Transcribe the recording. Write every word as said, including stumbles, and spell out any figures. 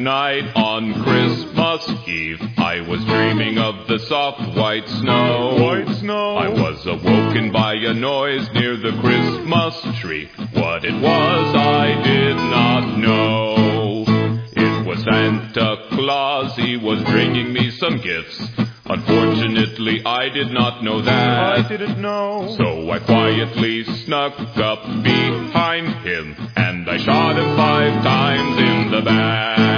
night on Christmas Eve, I was dreaming of the soft white snow. White snow. I was awoken by a noise near the Christmas tree. What it was I did not know. It was Santa Claus, he was bringing me some gifts. Unfortunately, I did not know that. I didn't know. So I quietly snuck up behind him, and I shot him five times in the back.